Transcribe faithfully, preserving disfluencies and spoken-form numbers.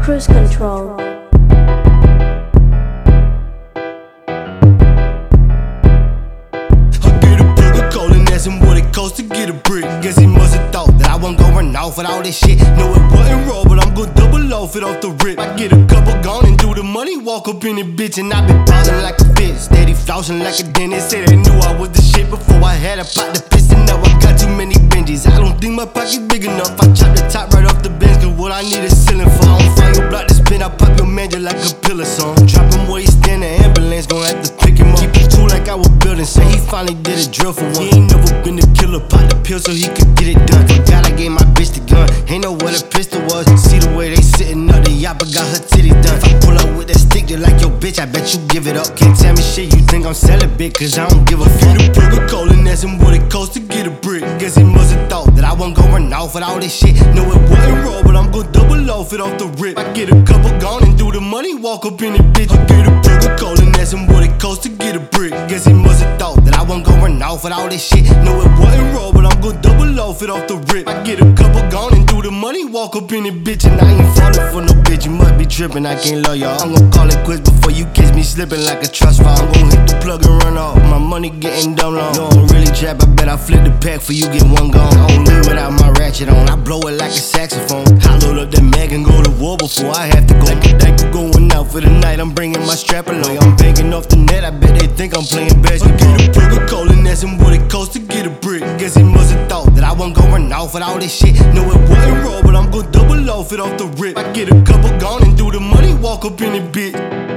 Cruise control. What it costs to get a brick. Guess he must've thought that I wasn't gon' run off with all this shit. No, it wasn't raw, but I'm gon' double off it off the rip. I get a couple gone and do the money, walk up in it, bitch. And I been ballin' like a fish, steady flossing like a dentist. Said they knew I was the shit before I had a pot to piss. And now I got too many Benjis. I don't think my pocket's big enough. I chop the top right off the bench, cause what I need is ceiling for. I don't find your block to spin, I pop your man just like a pillar song. Drop him where he stand, the ambulance gon' have to pick him up. Keep it cool like I was building, say he finally did a drill for one. He ain't never been the killer, pop the pill so he could get it done. Forgot I gave my bitch the gun, ain't know what a pistol was. See the way they sitting up, the yappa got her titties done. If I pull up with that stick just like your bitch, I bet you give it up. Can't tell me shit, you think I'm celibate, cause I don't give a fuck. The protocol and ask him what it costs to get a brick. Guess he must've thought that I wasn't gon' run off with all this shit. No, it wasn't raw, but I'm gon' double off it off the rip. I get a couple gone and do the money, walk up in it, bitch. I get a protocol and ask him what it costs to get a brick. Guess he must've thought that I wasn't gon' run off with all this shit. No, it wasn't raw, but I'm gon' double off it off the rip. I get a couple gone and do the money, walk up in it, bitch. And I ain't falling for no bitch, you must be trippin', I can't love y'all. I'm gon' call it quits before you catch me slippin' like a trust fund. I'm gon' hit the plug and run off, my money getting dumb long. No, I don't really trap, I bet I flip the pack for you get one gone. I don't live without my ratchet on, I blow it like a saxophone. I load up that mag and go to war before I have to go. Like a dyke going out for the night, I'm bringing my strap along. I'm banking off the net, I bet they think I'm playing basketball. Get a protocol and ask him what it costs to get a brick. Guess he must've thought that I wasn't gon' run off with all this shit. No, it wasn't raw, but I'm gon' double off it off the rip. I get a couple gone and do the money, walk up in it, bitch.